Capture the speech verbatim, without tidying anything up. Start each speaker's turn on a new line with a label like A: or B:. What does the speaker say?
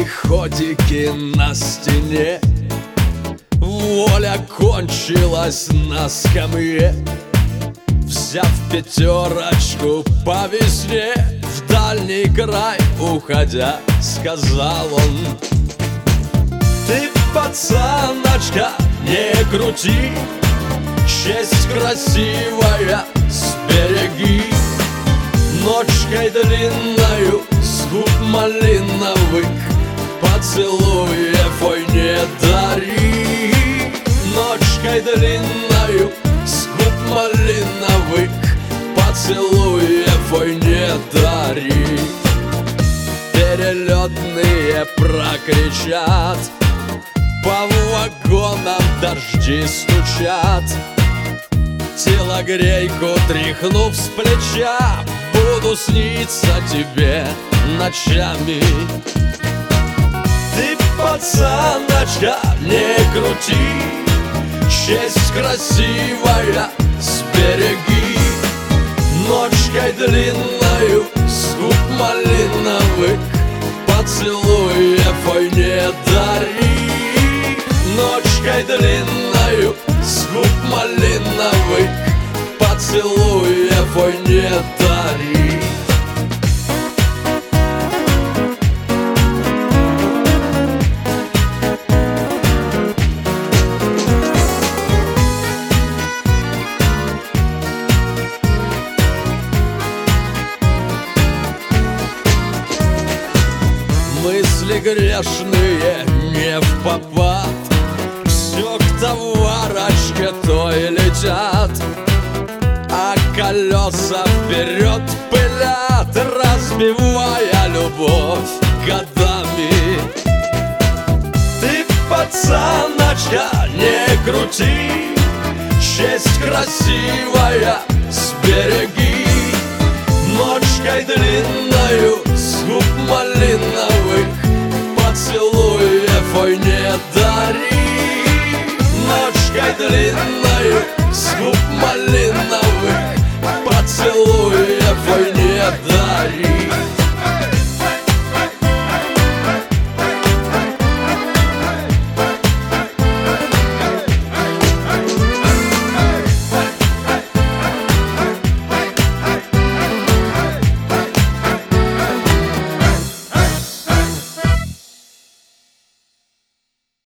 A: ходики на стене. Воля кончилась на скамье. Взяв пятерочку по весне, в дальний край уходя, сказал он: ты, пацаночка, не крути, честь красивая сбереги. Ночкой длинною с губ малиновых поцелуев ой не дари. Ночкой длинною с губ малиновых поцелуев ой не дари. Перелетные прокричат, по вагонам дожди стучат. Телогрейку тряхнув с плеча, буду сниться тебе ночами. Ты, пацаночка, не крути, честь красивая сбереги. Ночкой длинною с губ малиновых поцелуев ой не дари. Ночкой длинною с губ малиновых поцелуев ой не дари. Мысли грешные не впопад, все к товарочке той летят, а колеса вперед пылят, разбивая любовь годами. Ты, пацаночка, не крути, честь красивая сбереги. Ночкой длинною с губ малиновых поцелуев ой не дари. Ночкой длинною с губ малиновых поцелуев ой не дари.